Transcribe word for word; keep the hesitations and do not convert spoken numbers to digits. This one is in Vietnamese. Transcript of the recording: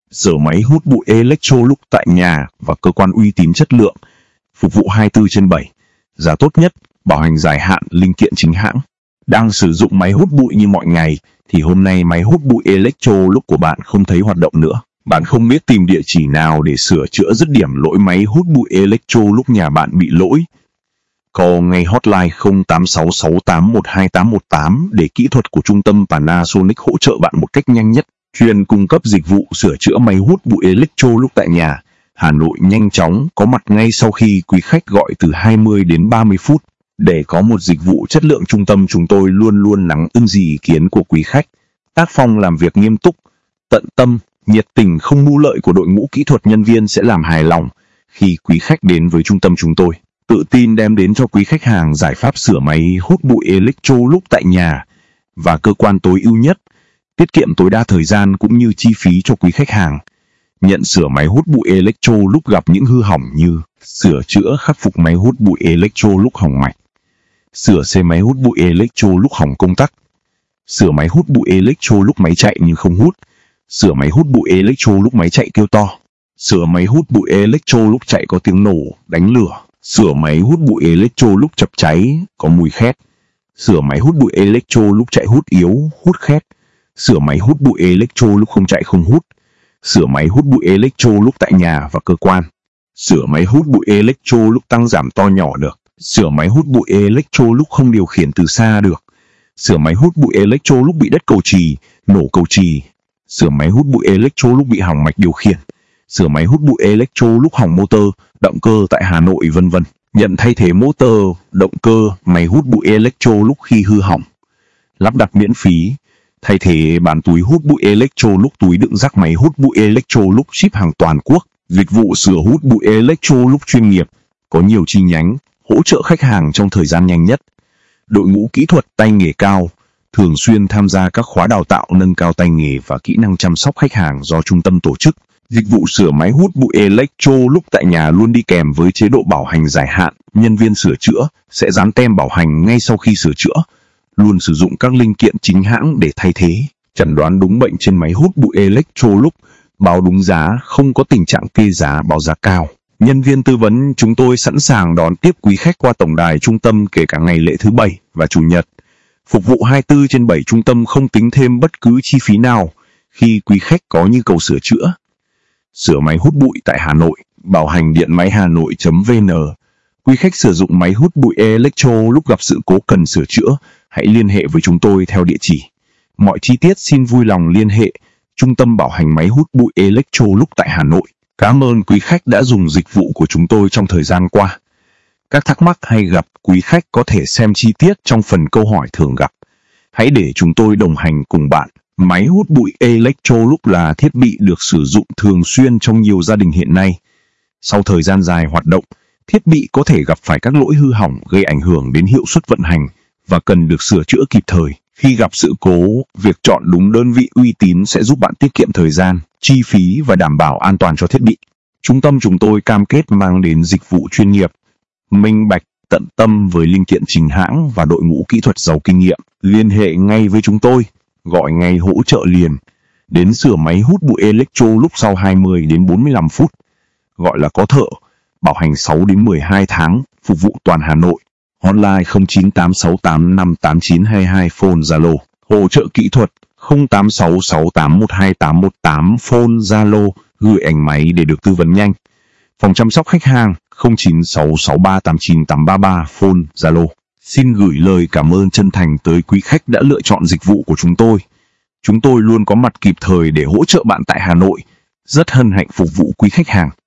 Sửa máy hút bụi Electrolux tại nhà và cơ quan uy tín chất lượng, phục vụ hai mươi tư trên bảy, giá tốt nhất, bảo hành dài hạn, linh kiện chính hãng. Đang sử dụng máy hút bụi như mọi ngày, thì hôm nay máy hút bụi Electrolux của bạn không thấy hoạt động nữa. Bạn không biết tìm địa chỉ nào để sửa chữa dứt điểm lỗi máy hút bụi Electrolux nhà bạn bị lỗi. Call ngay hotline không tám sáu sáu tám một hai tám một tám để kỹ thuật của trung tâm Panasonic hỗ trợ bạn một cách nhanh nhất. Chuyên cung cấp dịch vụ sửa chữa máy hút bụi Electrolux tại nhà, Hà Nội nhanh chóng, có mặt ngay sau khi quý khách gọi từ hai mươi đến ba mươi phút. Để có một dịch vụ chất lượng, trung tâm chúng tôi luôn luôn lắng ưng ý kiến của quý khách. Tác phong làm việc nghiêm túc, tận tâm, nhiệt tình không mưu lợi của đội ngũ kỹ thuật nhân viên sẽ làm hài lòng khi quý khách đến với trung tâm chúng tôi. Tự tin đem đến cho quý khách hàng giải pháp sửa máy hút bụi Electrolux tại nhà và cơ quan tối ưu nhất, tiết kiệm tối đa thời gian cũng như chi phí cho quý khách hàng. Nhận sửa máy hút bụi Electrolux gặp những hư hỏng như sửa chữa khắc phục máy hút bụi Electrolux hỏng mạch, sửa xe máy hút bụi Electrolux hỏng công tắc, sửa máy hút bụi Electrolux máy chạy nhưng không hút, sửa máy hút bụi Electrolux máy chạy kêu to, sửa máy hút bụi Electrolux chạy có tiếng nổ, đánh lửa, sửa máy hút bụi Electrolux chập cháy, có mùi khét, sửa máy hút bụi Electrolux chạy hút yếu, hút khét, sửa máy hút bụi Electrolux không chạy không hút, sửa máy hút bụi Electrolux tại nhà và cơ quan, sửa máy hút bụi Electrolux tăng giảm to nhỏ được, sửa máy hút bụi Electrolux không điều khiển từ xa được, sửa máy hút bụi Electrolux bị đất cầu chì, nổ cầu chì, sửa máy hút bụi Electrolux bị hỏng mạch điều khiển, sửa máy hút bụi Electrolux hỏng motor, động cơ tại Hà Nội vân vân. Nhận thay thế motor, động cơ, máy hút bụi Electrolux khi hư hỏng. Lắp đặt miễn phí. Thay thế bán túi hút bụi Electrolux, túi đựng rác máy hút bụi Electrolux ship hàng toàn quốc. Dịch vụ sửa hút bụi Electrolux chuyên nghiệp, có nhiều chi nhánh, hỗ trợ khách hàng trong thời gian nhanh nhất. Đội ngũ kỹ thuật tay nghề cao, thường xuyên tham gia các khóa đào tạo nâng cao tay nghề và kỹ năng chăm sóc khách hàng do trung tâm tổ chức. Dịch vụ sửa máy hút bụi Electrolux tại nhà luôn đi kèm với chế độ bảo hành dài hạn. Nhân viên sửa chữa sẽ dán tem bảo hành ngay sau khi sửa chữa. Luôn sử dụng các linh kiện chính hãng để thay thế. Chẩn đoán đúng bệnh trên máy hút bụi Electrolux, báo đúng giá, không có tình trạng kê giá báo giá cao. Nhân viên tư vấn chúng tôi sẵn sàng đón tiếp quý khách qua tổng đài trung tâm kể cả ngày lễ thứ Bảy và Chủ nhật. Phục vụ hai mươi tư trên bảy, trung tâm không tính thêm bất cứ chi phí nào khi quý khách có nhu cầu sửa chữa. Sửa máy hút bụi tại Hà Nội, bảo hành điện máy hà nội chấm vn. Quý khách sử dụng máy hút bụi Electrolux gặp sự cố cần sửa chữa, hãy liên hệ với chúng tôi theo địa chỉ. Mọi chi tiết xin vui lòng liên hệ Trung tâm bảo hành máy hút bụi Electrolux tại Hà Nội. Cảm ơn quý khách đã dùng dịch vụ của chúng tôi trong thời gian qua. Các thắc mắc hay gặp, quý khách có thể xem chi tiết trong phần câu hỏi thường gặp. Hãy để chúng tôi đồng hành cùng bạn. Máy hút bụi Electrolux là thiết bị được sử dụng thường xuyên trong nhiều gia đình hiện nay. Sau thời gian dài hoạt động, thiết bị có thể gặp phải các lỗi hư hỏng gây ảnh hưởng đến hiệu suất vận hành và cần được sửa chữa kịp thời. Khi gặp sự cố, việc chọn đúng đơn vị uy tín sẽ giúp bạn tiết kiệm thời gian, chi phí và đảm bảo an toàn cho thiết bị. Trung tâm chúng tôi cam kết mang đến dịch vụ chuyên nghiệp, minh bạch, tận tâm với linh kiện chính hãng và đội ngũ kỹ thuật giàu kinh nghiệm. Liên hệ ngay với chúng tôi, gọi ngay hỗ trợ liền. Đến sửa máy hút bụi Electrolux sau hai mươi đến bốn mươi lăm phút. Gọi là có thợ, bảo hành sáu đến mười hai tháng, phục vụ toàn Hà Nội. Hotline không chín tám sáu tám năm tám chín hai hai, phone Zalo. Hỗ trợ kỹ thuật không tám sáu sáu tám một hai tám một tám, phone Zalo, gửi ảnh máy để được tư vấn nhanh. Phòng chăm sóc khách hàng không chín sáu sáu ba tám chín tám ba ba, phone Zalo. Xin gửi lời cảm ơn chân thành tới quý khách đã lựa chọn dịch vụ của chúng tôi. Chúng tôi luôn có mặt kịp thời để hỗ trợ bạn tại Hà Nội. Rất hân hạnh phục vụ quý khách hàng.